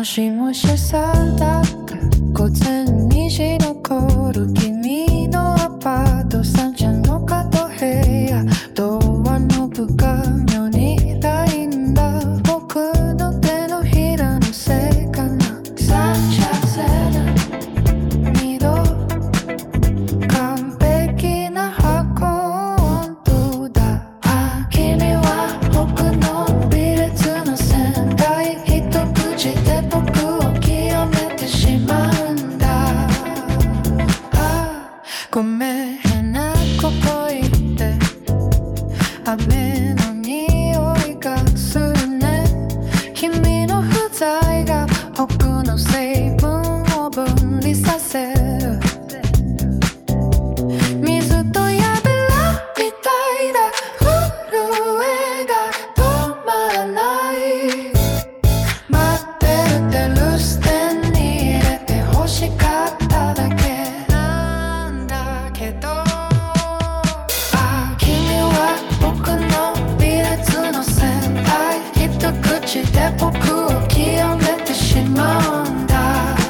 しもしさだ午前2時の頃君のアパート三茶の角部屋ドアノブが妙にラインだ僕の手のひらのせいかな三茶セダン2度完璧な箱温度だ君は僕の微烈な線外一口で僕を清めてしまうんだごめん変なこと言って雨の匂いがするね君の不在が僕の成分を分離させる水とやべらみたいな震えが止まらない待ってるって留守電に入れて欲しかっただけなんだけど君は僕の微烈の線体一口で僕を清めてしまうんだ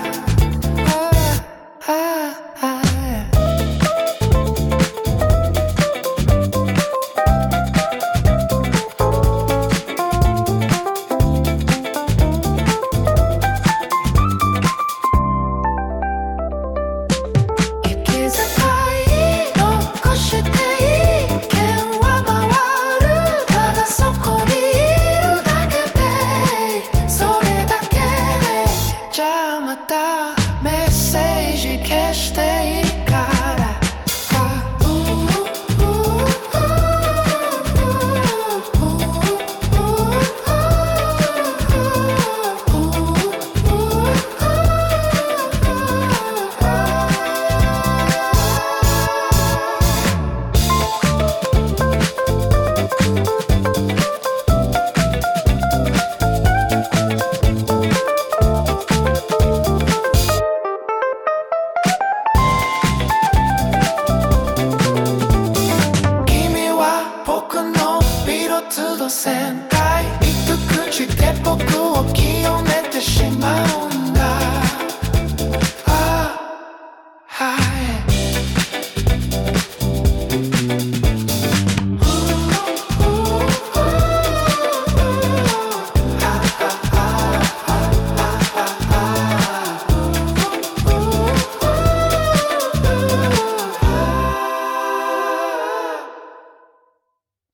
息遣い残して意見は回るただそこにいるだけでそれだけでじゃあまたメッセージ消していいから君は僕の微烈度線体一口で僕